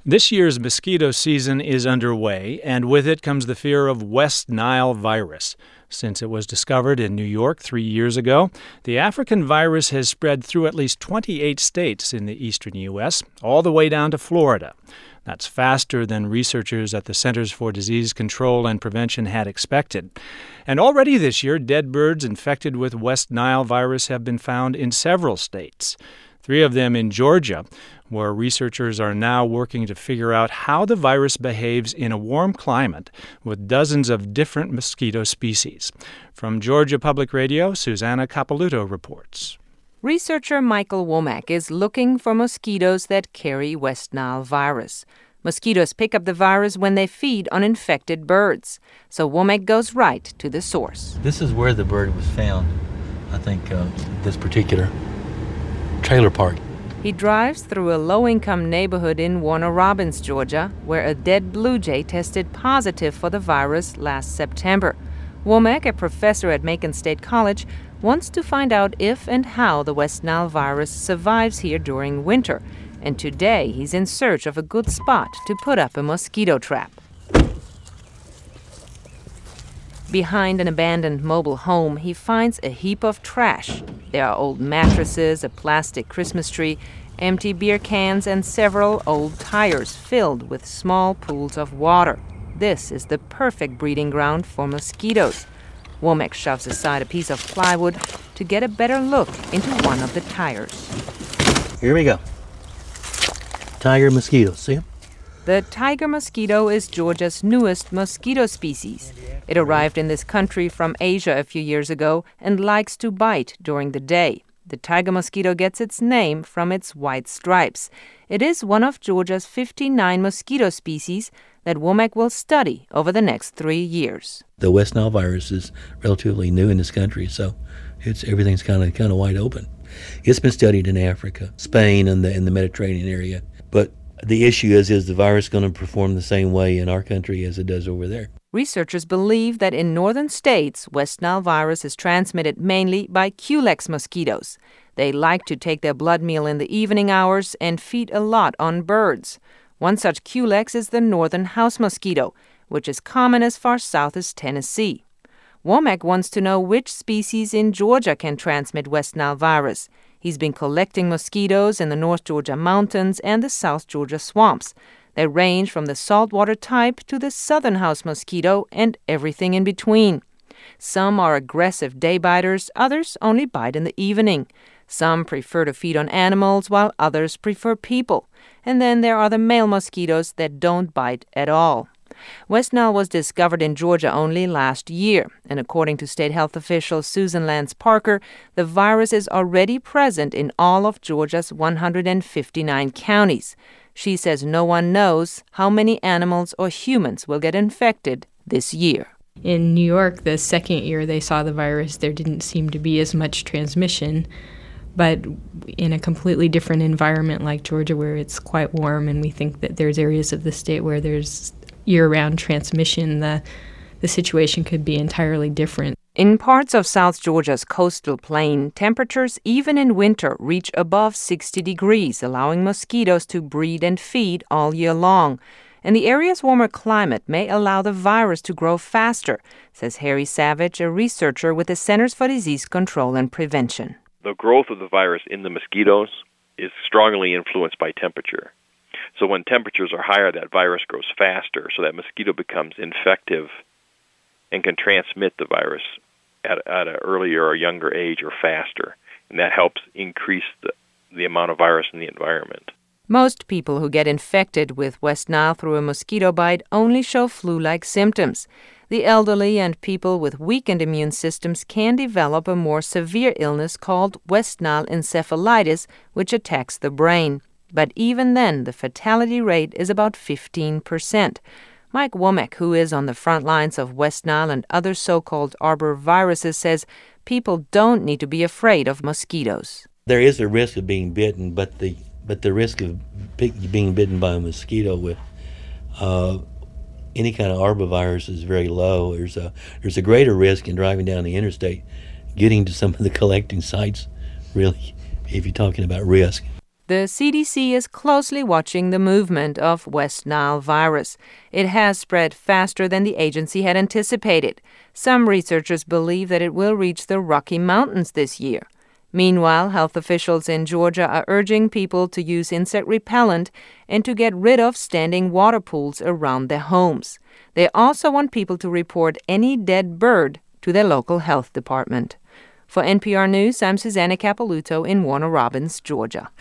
This year's mosquito season is underway, and with it comes the fear of West Nile virus. Since it was discovered in New York 3 years ago, the African virus has spread through at least 28 states in the eastern U.S., all the way down to Florida. That's faster than researchers at the Centers for Disease Control and Prevention had expected. And already this year, dead birds infected with West Nile virus have been found in several states. 3 of them in Georgia, where researchers are now working to figure out how the virus behaves in a warm climate with dozens of different mosquito species. From Georgia Public Radio, Susanna Capelouto reports. Researcher Michael Womack is looking for mosquitoes that carry West Nile virus. Mosquitoes pick up the virus when they feed on infected birds. So Womack goes right to the source. This is where the bird was found, I think, this particular trailer park. He drives through a low-income neighborhood in Warner Robins, Georgia, where a dead blue jay tested positive for the virus last September. Womack, a professor at Macon State College, wants to find out if and how the West Nile virus survives here during winter. And today he's in search of a good spot to put up a mosquito trap. Behind an abandoned mobile home, he finds a heap of trash. There are old mattresses, a plastic Christmas tree, empty beer cans, and several old tires filled with small pools of water. This is the perfect breeding ground for mosquitoes. Womack shoves aside a piece of plywood to get a better look into one of the tires. Here we go. Tiger mosquito, see them? The tiger mosquito is Georgia's newest mosquito species. It arrived in this country from Asia a few years ago and likes to bite during the day. The tiger mosquito gets its name from its white stripes. It is one of Georgia's 59 mosquito species that Womack will study over the next 3 years. The West Nile virus is relatively new in this country, so everything's kind of wide open. It's been studied in Africa, Spain, and in the Mediterranean area. But the issue is the virus going to perform the same way in our country as it does over there? Researchers believe that in northern states, West Nile virus is transmitted mainly by Culex mosquitoes. They like to take their blood meal in the evening hours and feed a lot on birds. One such Culex is the northern house mosquito, which is common as far south as Tennessee. Womack wants to know which species in Georgia can transmit West Nile virus. He's been collecting mosquitoes in the North Georgia mountains and the South Georgia swamps. They range from the saltwater type to the southern house mosquito and everything in between. Some are aggressive day biters, others only bite in the evening. Some prefer to feed on animals, while others prefer people. And then there are the male mosquitoes that don't bite at all. West Nile was discovered in Georgia only last year, and according to state health official Susan Lance Parker, the virus is already present in all of Georgia's 159 counties. She says no one knows how many animals or humans will get infected this year. In New York, the second year they saw the virus, there didn't seem to be as much transmission. But in a completely different environment like Georgia, where it's quite warm, and we think that there's areas of the state where there's year-round transmission, the situation could be entirely different. In parts of South Georgia's coastal plain, temperatures even in winter reach above 60 degrees, allowing mosquitoes to breed and feed all year long. And the area's warmer climate may allow the virus to grow faster, says Harry Savage, a researcher with the Centers for Disease Control and Prevention. The growth of the virus in the mosquitoes is strongly influenced by temperature. So when temperatures are higher, that virus grows faster, so that mosquito becomes infective and can transmit the virus at an earlier or younger age or faster. And that helps increase the amount of virus in the environment. Most people who get infected with West Nile through a mosquito bite only show flu-like symptoms. The elderly and people with weakened immune systems can develop a more severe illness called West Nile encephalitis, which attacks the brain. But even then, the fatality rate is about 15%. Mike Womack, who is on the front lines of West Nile and other so-called arboviruses, says people don't need to be afraid of mosquitoes. There is a risk of being bitten, but the risk of being bitten by a mosquito with any kind of arbovirus is very low. There's a greater risk in driving down the interstate, getting to some of the collecting sites, really, if you're talking about risk. The CDC is closely watching the movement of West Nile virus. It has spread faster than the agency had anticipated. Some researchers believe that it will reach the Rocky Mountains this year. Meanwhile, health officials in Georgia are urging people to use insect repellent and to get rid of standing water pools around their homes. They also want people to report any dead bird to their local health department. For NPR News, I'm Susanna Capelouto in Warner Robins, Georgia.